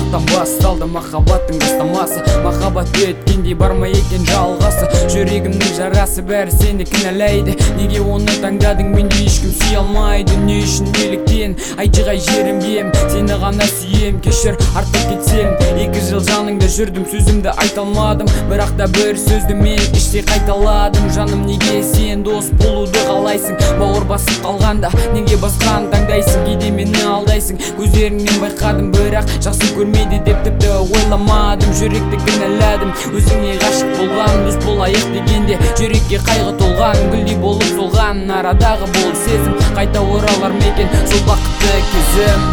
жақтан басталды махаббаттың бастамасы. Махаббат өткендей барма екен жалғасы. Жүрегімнің жарасы бәрі сені кінәлайды. Неге оны таңдадың, менде ешкім сүйе алмайды. Не үшін, неліктен, айтшы қай жерім ем, сені ғана сүйем. Кешір артып кетсем, 2 жыл жаныңда жүрдім, сөзімді айта алмадым. Бірақ та бір сөзді мен іштей қайталадым. Жаным, неге сен дос болуды қалайсың? Бауыр басып қалғанда неге басқаны таңдайсың? Кейде мені алдайсың, көздеріңнен байқадым, бірақ жақсы көрмейді деп тіпті ойламадым. Жүректі кінәладым, өзіңе ғашық болған, дос болайық дегенде жүрекке қайғы толған. Гүлдей болып солған арадағы бұл сезім, қайта оралар ма екен сол бақытты кезім?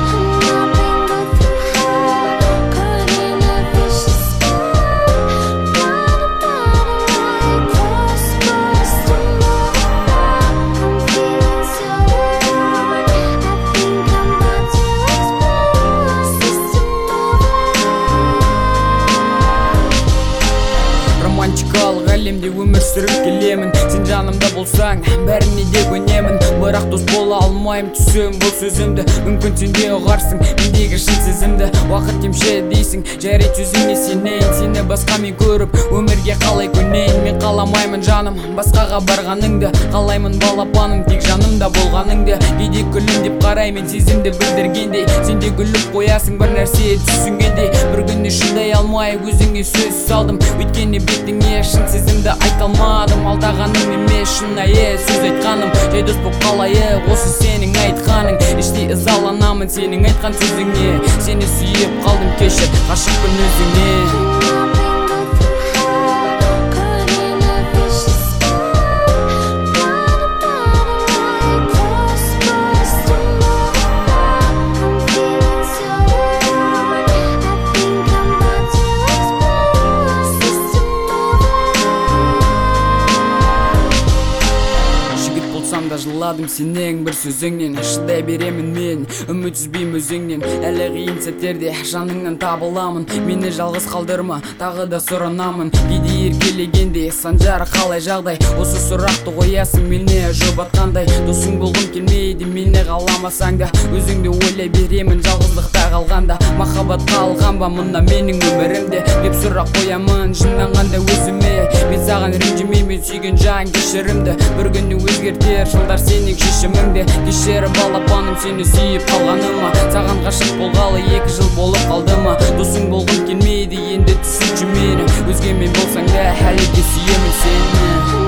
Романтикалық әлемде өмір сүріп келемін. Сен жанымда болсаң, бәріне де көнемін. Бірақ дос бола алмайым, түсем бұл сөзімді. Мүмкін сен де ұғарсың мендегі шын сезімді. Уақыт емші дейсің, жарайды сөзіңе сенейін. Сені басқа мен көріп, өмірге қалай көнейін? Мен қаламаймын жаным, басқаға барғаныңды. Қалаймын балапаным, тек жанымда болғаныңды. Кейде күлімдеп қараймын сезімді білдіргендей. Сен де күліп қоясың бір нәрсе түсінгендей. Бір күні шыдай алмай өзіңе сөз салдым. Өйткені бетіңе шын сезімді айта алмадым. Алдағаным емес шынайы сөз айтқаным. Жай дос боп қалайық, осы сенің айтқаның. Іштей ызаланамын сенің айтқан сөзіңе. Сені сүйіп қалдым, кешір, ғашықпын өзіңе. Жыладым сенің бір сөзіңнен, шыдай беремін мен, үмітсізбейм өзіңнен. Әлі қиын сәттерде жаныңнан табыламын, мені жалғыз қалдырма, тағы да сұранамын. Кейде еркелегенде санжары қалай жағдай, осы сұрақты қоясың мені жұбатқандай. Досың болғым келмейді, мені қаламасаң да, өзіңді ойлай беремін жалғыздықта қалғанда. Махаббат қалған ба мына менің өмірімде деп сұрақ қоямын жынданғанда өзіме. Мен саған ренжімеймін, сүйген жан кешірімді, бір күні өзгертер жылдар сенің шешіміңде. Кешір балапаным, сені сүйіп қалғаныма. Саған ғашық болғалы 2 жыл болып қалды ма? Досың болғым келмейді, енді түсінші мені. Өзгемен болсаң да әлі де сүйемін сені.